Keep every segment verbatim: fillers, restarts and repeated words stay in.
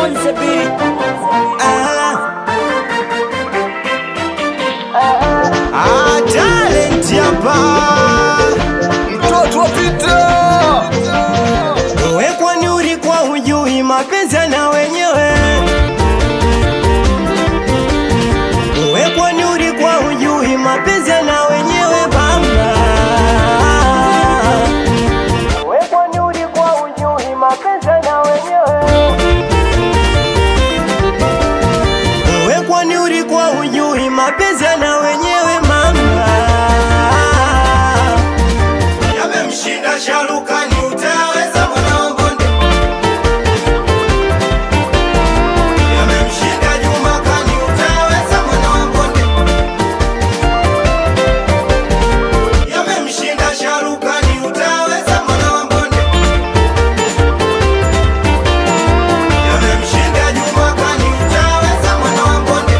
on the beat. Ah, ah, talent hapa, Mtoto wa vita. wewe kwani ulikuwa hujui mapenzi na wenyewe? Wewe kwani ulikuwa hujui mapenzi na wenyewe bamba? Wewe kwani ulikuwa hujui mapenzi na wenyewe? Wewe kwani ulikuwa hujui mapenzi na wenyewe mama? Yamemshinda Sharukani, utaweza mwana wa Mbonde. Yamemshinda Juma Kani, utaweza mwana wa Mbonde. Yamemshinda Sharukani, utaweza mwana wa Mbonde. Yamemshinda Juma Kani, utaweza mwana wa Mbonde.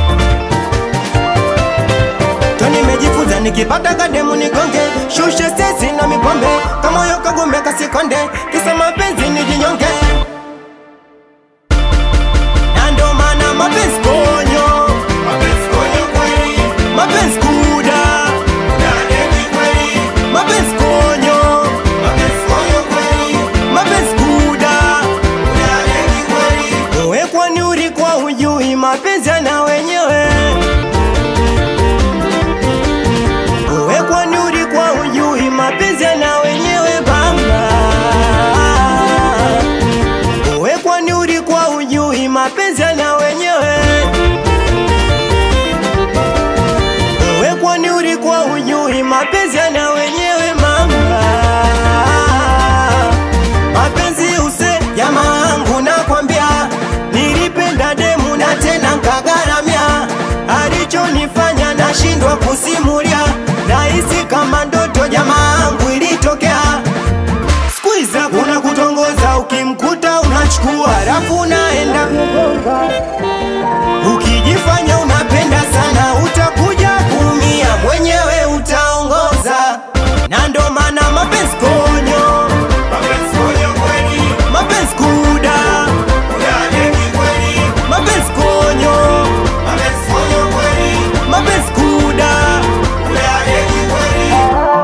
Toni mejifunza nikipata kademu nigonge, shushe sesi na mipombe, kama yo kagume kasikonde, kisa mapenzi ni jinyonge. Na ndo maana mapenzi konyo, mapenzi konyo kweli, mapenzi kuda, kudadeki kweli, mapenzi konyo, mapenzi konyo kweli, mapenzi kuda, kudadeki kweli. Wewe kwani ulikuwa hujui mapenzi na wenyewe? Wewe kwani ulikuwa hujui mapenzi na wenyewe bamba? Wewe kwani ulikuwa hujui mapenzi na wenyewe? Wewe kwani ulikuwa hujui mapenzi na wenyewe mama? Mapenzi use jamaa wangu nakwambia, nilipenda demu na tena nkagaramia, alichonifanya nashindwa kusimulia, nahisi kama ndoto jamaa wangu ilitokea. Squeeze kuna kutongoza, ukimkuta unachukua alafu unaenda kugonga. Ukijifanya unapenda sana utakuja kuumia, mwenyewe utaongoza. Na ndo maana mapenzi konyo, mapenzi konyo kweli, mapenzi kuda, kudadeki kweli, mapenzi konyo, mapenzi konyo kweli, mapenzi kuda, kudadeki kweli.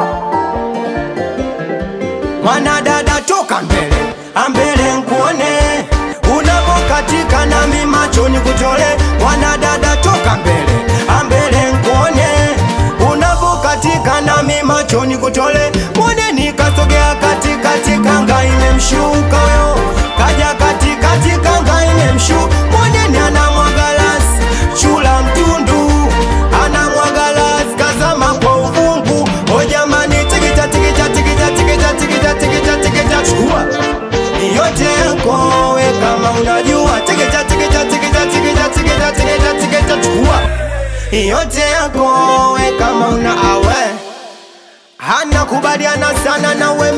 Mwana dada toka mbele, ambele nkuone, unapokatika nami machoni kutole. Mwana dada toka mbele, ambele nkuone, unapokatika nami machoni kutole. Mwone nikasogea katikati, kanga imemshuka yo, kaja katikati, kanga imemshuka. Mwone ni anamwaga lasi, chula mtundu, anamwaga lasi, kazama kwa uvungu. O jamani, tikita tikita tikita tikita tikita tikita tikita, chukua yote yako we kama unajua. Tikita tikita tikita tikita tikita tikita tikita, chukua yote yako we kama una awe. Hana kubaliana sana na we